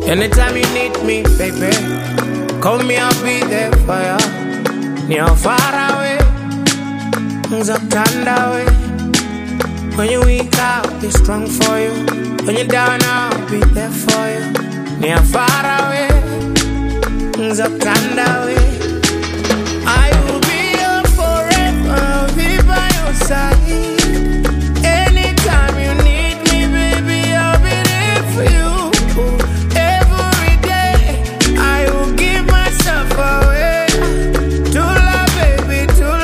Anytime you need me, baby, call me, I'll be there for ya. Near far away, Zaptanda away. When you weak, I'll be strong for you. When you're down, I'll be there for you. Near far away, Zaptanda away. I will be here forever, I'll be by your side. Anytime you need me, baby, I'll be there for you. Every day, I will give myself away. To love, baby,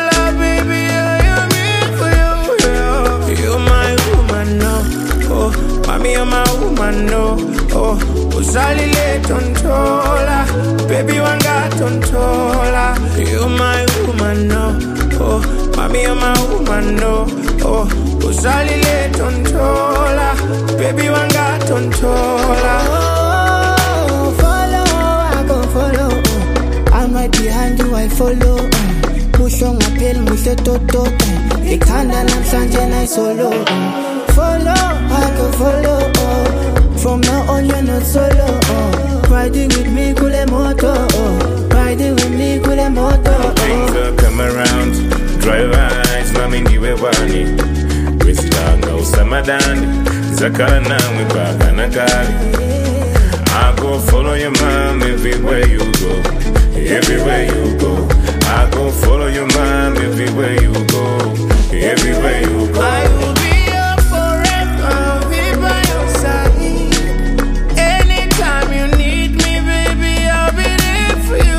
I am here for you. You're my woman, no. Oh, mommy, you're my woman, no. Oh, Uzali le tontola, baby, wanga tontola. You're my woman, no. Oh, mommy, you're my woman, no. Oh, Uzali le tontola, baby, wanga tontola. Oh, follow, I go follow. I'm right behind you, I follow. Musho ngapel, musho toto. Ikhanda namhlanje na solo. Follow, I go follow. From now on, you're not solo. Riding with me, kule moto. Riding with me, kule moto. Things will come around. Drive eyes, mami ndiwe wani. Wesitanga usamadani. Zakala na wibaka na kali. I go follow your mom everywhere you go. Everywhere you go. I go follow your mom everywhere you go. Everywhere you go. I will be here forever, I'll be by your side. Anytime you need me, baby, I'll be there for you.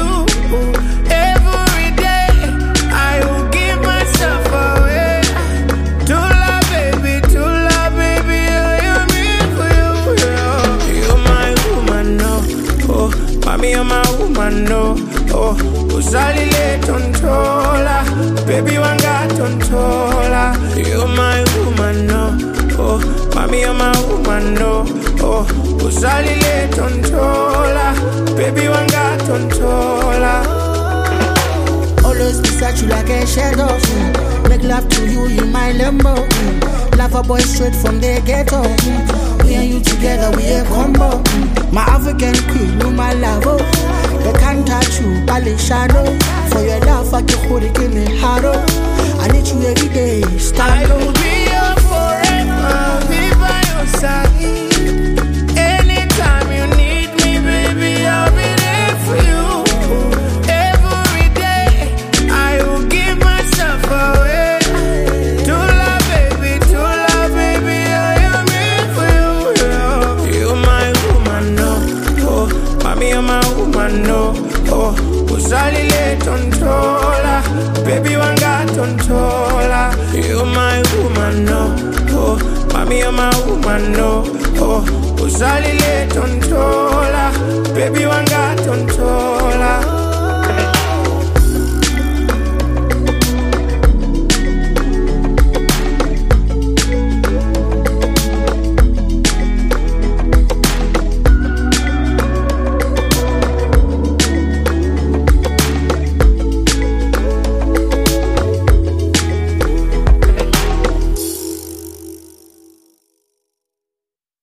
Every day, I will give myself away. To love, baby, I am here for you. You're my woman, no. Oh, mommy, you're my woman, no. Oh, Uzali le tontola, baby, wanga tontola. You're my woman, no. Oh, mommy, you're my woman, no. Oh, Uzali le tontola, baby, wanga tontola. Always beside you like a shadow. Make love to you in my Lambo. Love a boy straight from the ghetto. Me and you together, we a combo. My African queen, you my love. They can't touch you, Bali shadow. For your love, I can hold it, give me harrow. I need you every day, I stand will be here forever, I'll be by your side. Anytime you need me, baby, I'll be there for you. Every day, I will give myself away. To love, baby, I am here for you. You're my woman, no. Oh, mommy, you're my woman, no. Oh, Uzali le tontola, baby, wanga tontola. You're my woman, no. Oh, mommy, you're my woman, no. Oh, Uzali le tontola, baby, wanga tontola.